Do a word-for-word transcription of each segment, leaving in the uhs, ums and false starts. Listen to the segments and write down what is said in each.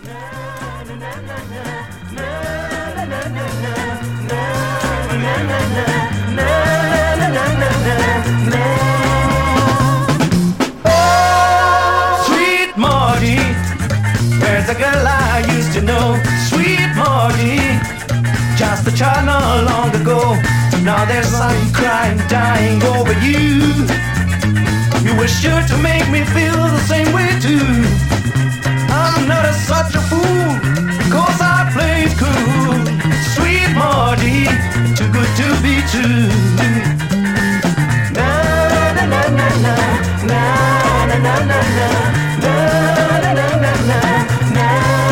Sweet Marty, where's the girl I used to know? Sweet Marty, just a child not long ago. Now there's something crying, dying over you. You were sure to make me feel the same way too. I'm not a, such a fool, cause I played cool. Sweet Marty, too good to be true. Na na na na na, na na na na na, na na na na na, na.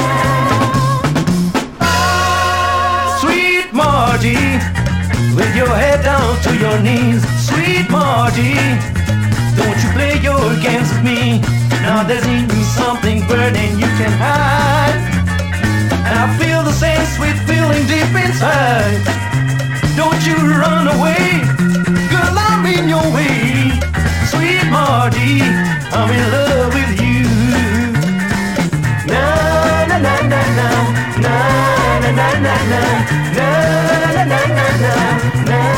Sweet Marty, with your head down to your knees. Sweet Marty, don't you play your games with me. Now there's even something burning you can hide, and I feel the same sweet feeling deep inside. Don't you run away, girl, I'm in your way. Sweet Marty, I'm in love with you. Na na na na na, na na na na na, na na na na na, na.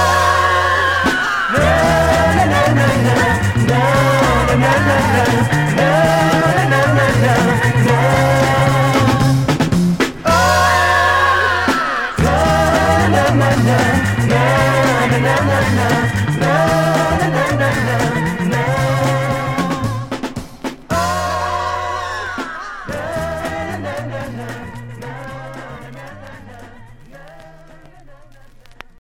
Na na na na